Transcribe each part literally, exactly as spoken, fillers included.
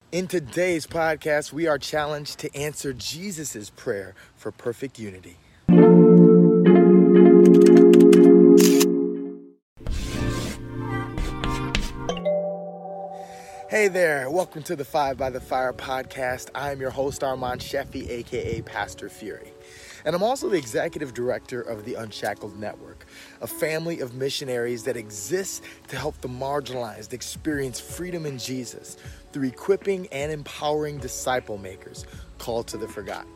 In today's podcast, we are challenged to answer Jesus' prayer for perfect unity. Hey there, welcome to the Five by the Fire podcast. I'm your host, Armand Sheffy, aka Pastor Fury. And I'm also the executive director of the Unshackled Network, a family of missionaries that exists to help the marginalized experience freedom in Jesus through equipping and empowering disciple makers called to the forgotten.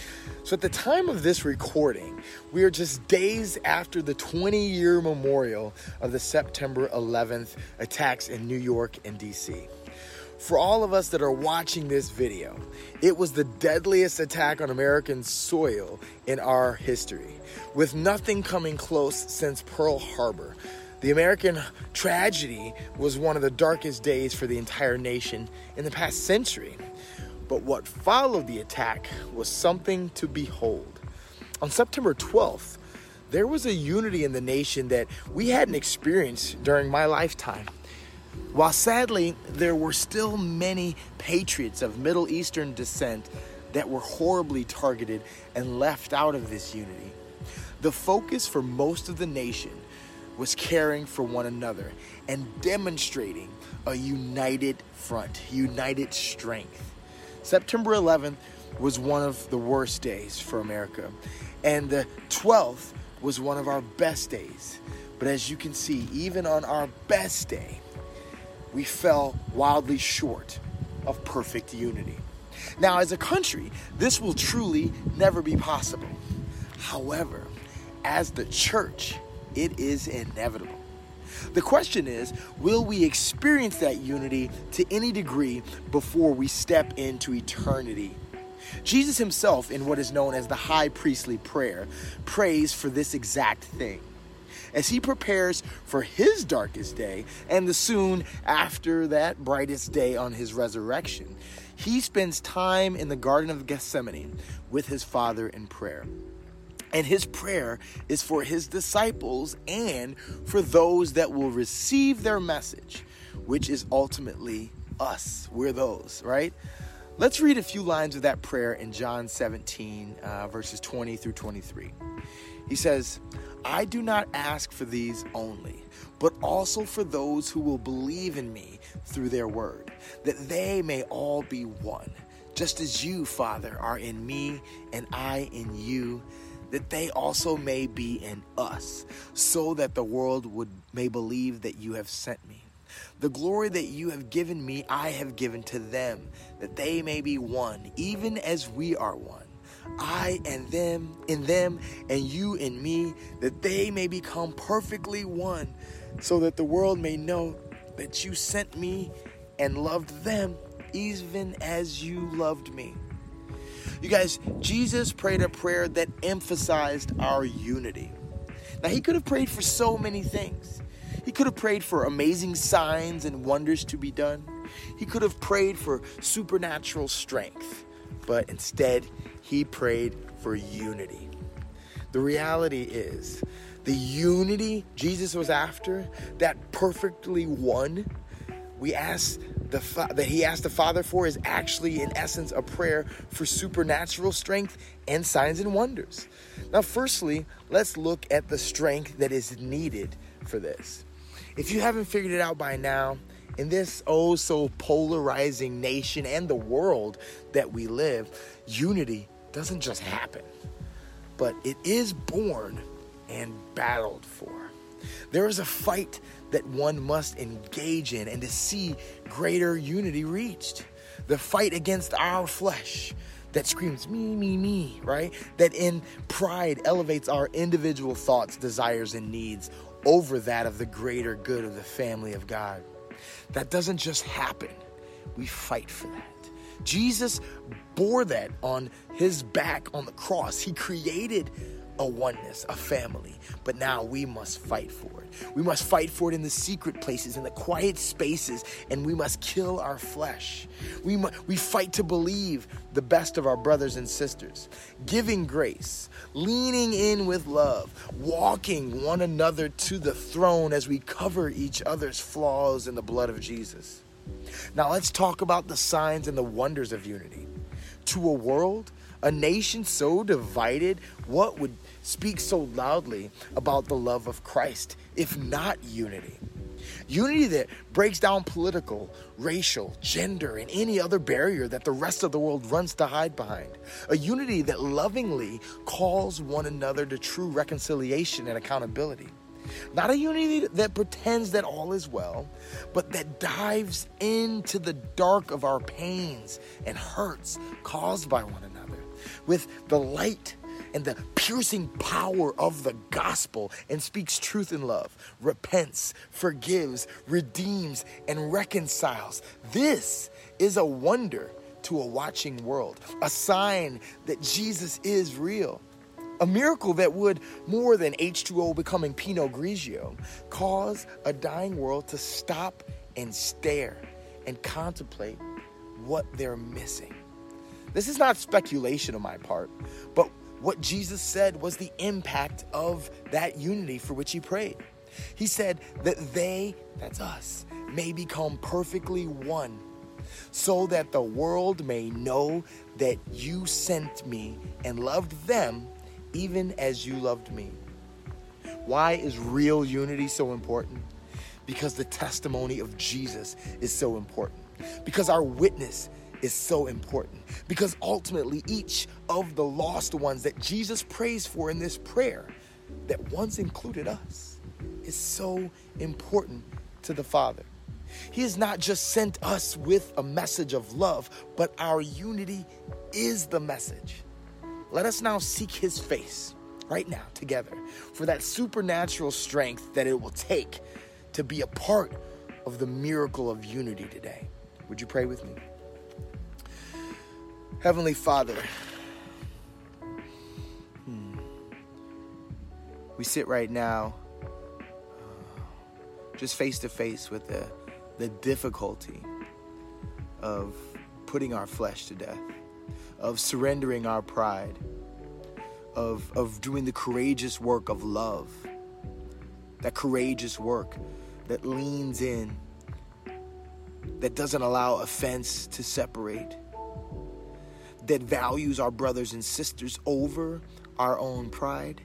So at the time of this recording, we are just days after the twenty-year memorial of the September eleventh attacks in New York and D C. For all of us that are watching this video, it was the deadliest attack on American soil in our history, with nothing coming close since Pearl Harbor. The American tragedy was one of the darkest days for the entire nation in the past century. But what followed the attack was something to behold. On September twelfth, there was a unity in the nation that we hadn't experienced during my lifetime. While sadly, there were still many patriots of Middle Eastern descent that were horribly targeted and left out of this unity, the focus for most of the nation was caring for one another and demonstrating a united front, united strength. September eleventh was one of the worst days for America, and the twelfth was one of our best days. But as you can see, even on our best day, we fell wildly short of perfect unity. Now, as a country, this will truly never be possible. However, as the church, it is inevitable. The question is, will we experience that unity to any degree before we step into eternity? Jesus himself, in what is known as the high priestly prayer, prays for this exact thing. As he prepares for his darkest day and the soon after that brightest day on his resurrection, he spends time in the Garden of Gethsemane with his Father in prayer. And his prayer is for his disciples and for those that will receive their message, which is ultimately us. We're those, right? Let's read a few lines of that prayer in John seventeen, uh, verses twenty through twenty-three. He says, "I do not ask for these only, but also for those who will believe in me through their word, that they may all be one, just as you, Father, are in me and I in you, that they also may be in us, so that the world would may believe that you have sent me. The glory that you have given me, I have given to them, that they may be one, even as we are one. I and them in them, and you in me, that they may become perfectly one, so that the world may know that you sent me and loved them, even as you loved me." You guys, Jesus prayed a prayer that emphasized our unity. Now, he could have prayed for so many things. He could have prayed for amazing signs and wonders to be done. He could have prayed for supernatural strength. But instead, he prayed for unity. The reality is, the unity Jesus was after, that perfectly one, we ask the fa- that he asked the Father for, is actually, in essence, a prayer for supernatural strength and signs and wonders. Now, firstly, let's look at the strength that is needed for this. If you haven't figured it out by now, in this oh so polarizing nation and the world that we live, unity doesn't just happen, but it is born and battled for. There is a fight that one must engage in and to see greater unity reached. The fight against our flesh that screams me, me, me, right? That in pride elevates our individual thoughts, desires, and needs over that of the greater good of the family of God. That doesn't just happen. We fight for that. Jesus bore that on his back on the cross. He created a oneness, a family, but now we must fight for it. We must fight for it in the secret places, in the quiet spaces, and we must kill our flesh. We mu- we fight to believe the best of our brothers and sisters, giving grace, leaning in with love, walking one another to the throne as we cover each other's flaws in the blood of Jesus. Now let's talk about the signs and the wonders of unity. To a world, a nation so divided, what would speak so loudly about the love of Christ, if not unity? Unity that breaks down political, racial, gender, and any other barrier that the rest of the world runs to hide behind. A unity that lovingly calls one another to true reconciliation and accountability. Not a unity that pretends that all is well, but that dives into the dark of our pains and hurts caused by one another with the light and the piercing power of the gospel and speaks truth in love, repents, forgives, redeems, and reconciles. This is a wonder to a watching world, a sign that Jesus is real. A miracle that would, more than H two O becoming Pinot Grigio, cause a dying world to stop and stare and contemplate what they're missing. This is not speculation on my part, but what Jesus said was the impact of that unity for which he prayed. He said that they, that's us, may become perfectly one, so that the world may know that you sent me and loved them even as you loved me. Why is real unity so important? Because the testimony of Jesus is so important. Because our witness is so important. Because ultimately each of the lost ones that Jesus prays for in this prayer, that once included us, is so important to the Father. He has not just sent us with a message of love, but our unity is the message. Let us now seek his face right now together for that supernatural strength that it will take to be a part of the miracle of unity today. Would you pray with me? Heavenly Father, hmm, we sit right now uh, just face to face with the, the difficulty of putting our flesh to death, of surrendering our pride, of, of doing the courageous work of love, that courageous work that leans in, that doesn't allow offense to separate, that values our brothers and sisters over our own pride,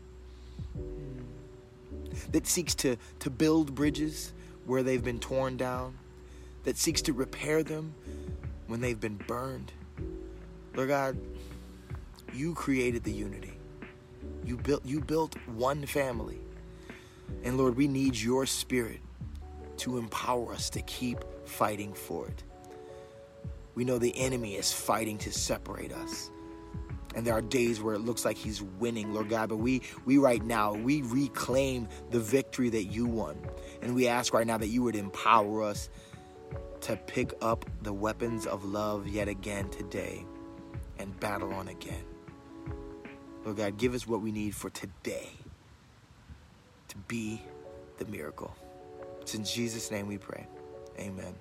that seeks to, to build bridges where they've been torn down, that seeks to repair them when they've been burned. Lord God, you created the unity. You built, you built one family. And Lord, we need your spirit to empower us to keep fighting for it. We know the enemy is fighting to separate us. And there are days where it looks like he's winning, Lord God. But we, we right now, we reclaim the victory that you won. And we ask right now that you would empower us to pick up the weapons of love yet again today and battle on again. Lord God, give us what we need for today to be the miracle. It's in Jesus' name we pray. Amen.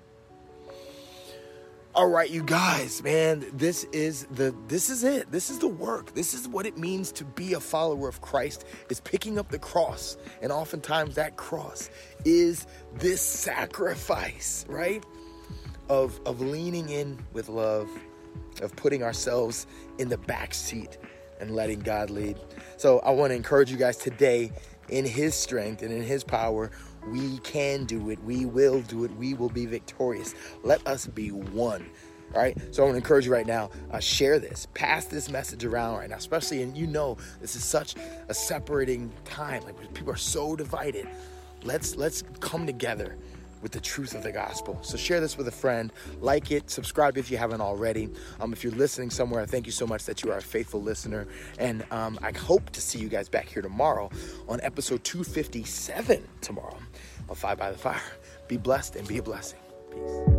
All right, you guys, man, this is the this is it. This is the work. This is what it means to be a follower of Christ, is picking up the cross. And oftentimes that cross is this sacrifice, right? Of of leaning in with love, of putting ourselves in the back seat and letting God lead. So I want to encourage you guys today, in his strength and in his power, we can do it. We will do it. We will be victorious. Let us be one. All right. So I want to encourage you right now, uh, share this, pass this message around right now, especially, and you know, this is such a separating time. Like, people are so divided. Let's, let's come together with the truth of the gospel. So share this with a friend, like it, subscribe if you haven't already. Um, if you're listening somewhere, thank you so much that you are a faithful listener. And um, I hope to see you guys back here tomorrow on episode two fifty-seven tomorrow of Five by the Fire. Be blessed and be a blessing. Peace.